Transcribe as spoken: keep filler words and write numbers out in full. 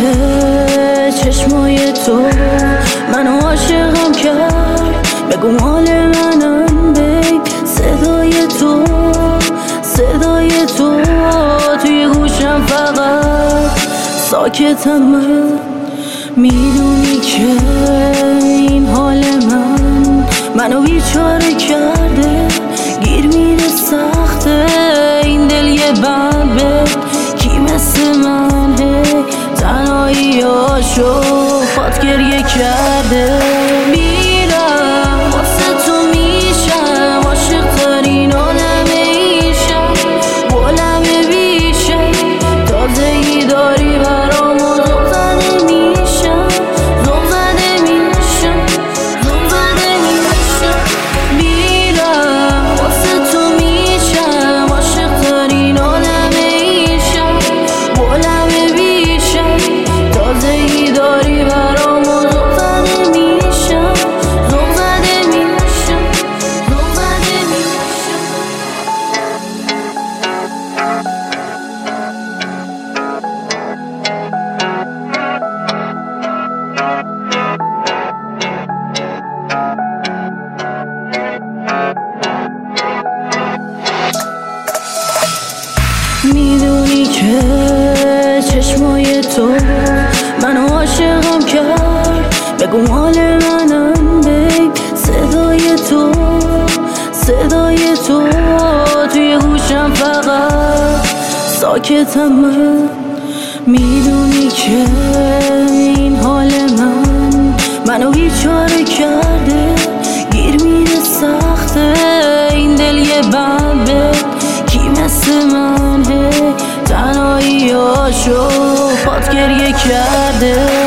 که چشمای تو منو عاشقم کرد، بگو مال منم بیب. صدای تو صدای تو توی گوشم فقط ساکتم. من میدونی که این حال من منو بیچاره کرده، گیر میره سخته این دل یه بمبه. کی مثل من هی تنهایی هاشو پات گریه کرده. میرم واسه تو میشم عاشق ترین آدمه ایشم، بولم بیشه تازگی داری برام و زم زده میشم، زم زده میشم، زم زده میشم. میرم واسه تو میشم عاشق ترین آدمه ایشم، بولم بیشه تازگی داری برام و زم زده میشم، زم زده میشم، زم زده میشم. میدونی که چشمای تو منو عاشقم کرد، بگو مال منم بیب. صدای تو صدای تو توی گوشم فقط ساکتم. من میدونی که این حال من منو بیچاره کرده، گیر میره سخته این دل یه بمبه. کی مثل من هی تنهایی هاشو پات گریه کرده.